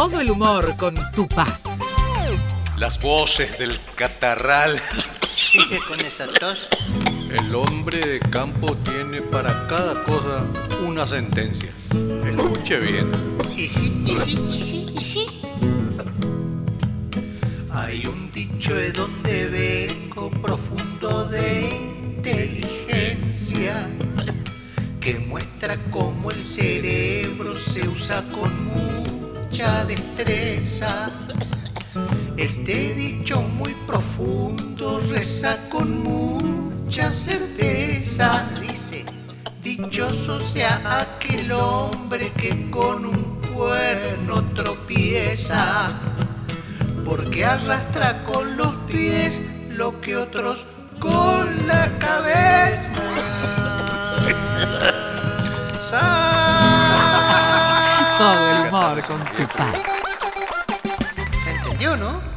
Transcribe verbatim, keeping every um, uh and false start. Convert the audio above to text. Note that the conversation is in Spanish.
Todo el humor con Tupá. Las voces del catarral. Sigue con esa tos. El hombre de campo tiene para cada cosa una sentencia. Escuche bien. Y sí, y sí, y sí, y sí. Hay un dicho de donde vengo profundo de inteligencia que muestra cómo el cerebro se usa con mucha destreza. Este dicho muy profundo reza con mucha certeza. Dice: dichoso sea aquel hombre que con un cuerno tropieza, porque arrastra con los pies lo que otros con la cabeza. Todo el humor con Tupá. ¿Se entendió, no?